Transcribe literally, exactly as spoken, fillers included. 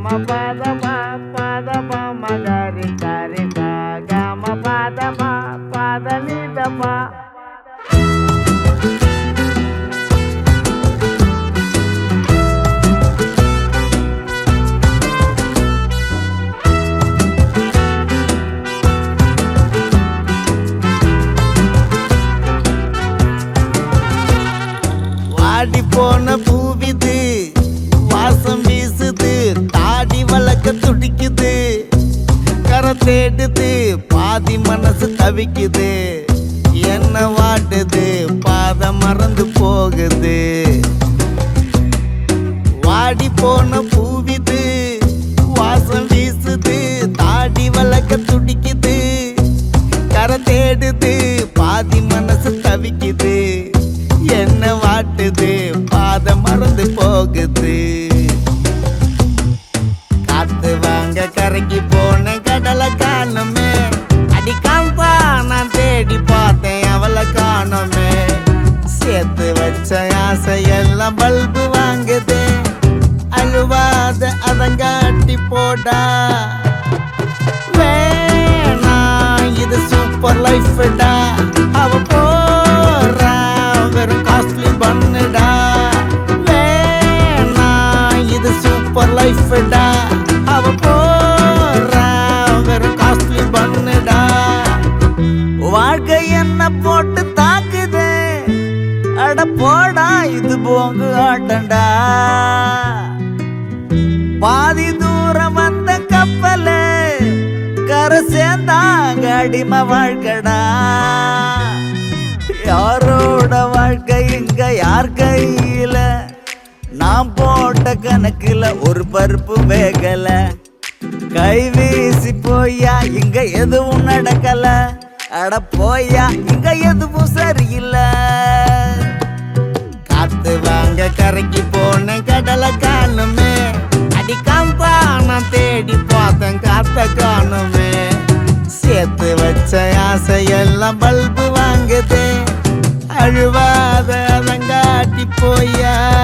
ma pa da pa pa da pa ma ga re ga re ga ga ma pa da pa pa da ni da pa. வாடி போன பூவிது வாசம் வீசுது தாடி வளர்க்க துடிக்குது கரை தேடுது பாதி மனசு தவிக்குது என்ன வாட்டுது பாத மறந்து போகுது வாடி போன பூவிது வாசம் வீசுது தாடி வளர்க்க துடிக்குது கரை தேடுது பாதி மனசு தவிக்குது என்ன வாட்டுது பாத மறந்து போகுது காத்து வாங்க கரைக்கு போன கடலை காணுமே அடிக்காம்பா நான் தேடி பார்த்தேன் அவளை காணுமே சேர்த்து வச்ச ஆசையெல்லாம் பல்பு வாங்குது அழுவாத அதங்காட்டி போடா வேணா இது சூப்பர் லைஃப்டா அவ போறா காஸ்ட்லி பண்ணுடா வேணா இது சூப்பர் லைஃப்டா அவ போறா வெறும் காஸ்ட்லி பண்ணுடா வாழ்க்கை என்ன போட்டு தாக்குது அட போடா இது போங்கு ஆட்டண்டா பாதி தூரம் வந்த கப்பல கரை சேர்ந்தாங்க அடிமை வாழ்க்கடா யாரோட வாழ்க்கை இங்க யார் கையில நாம் போட்ட கணக்குல ஒரு பருப்பு வேகல கை வீசி போயா இங்க எதுவும் நடக்கல அட போயா இங்க எதுவும் சரியில்லை காத்து வாங்க கரைக்கு போன கடலை காணுமே அடிக்காம்பா நான் தேடி பார்த்தேன் காத்த காணுமே சேர்த்து வச்ச ஆசையெல்லாம் பல்பு வாங்குதே அழுவாத அதங்காட்டி போயா